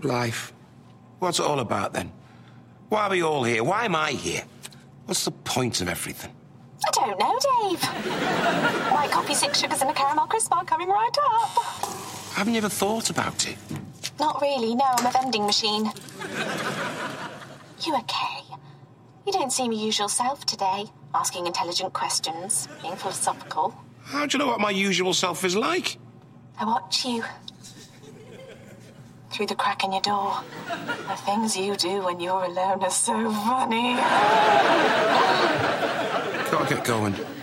Life. What's it all about, then? Why are we all here? Why am I here? What's the point of everything? I don't know, Dave. White coffee, 6 sugars and a caramel crisp bar coming right up. Haven't you ever thought about it? Not really, no, I'm a vending machine. You okay? You don't seem your usual self today, asking intelligent questions, being philosophical. How do you know what my usual self is like? I watch you. Through the crack in your door. The things you do when you're alone are so funny. Gotta get going.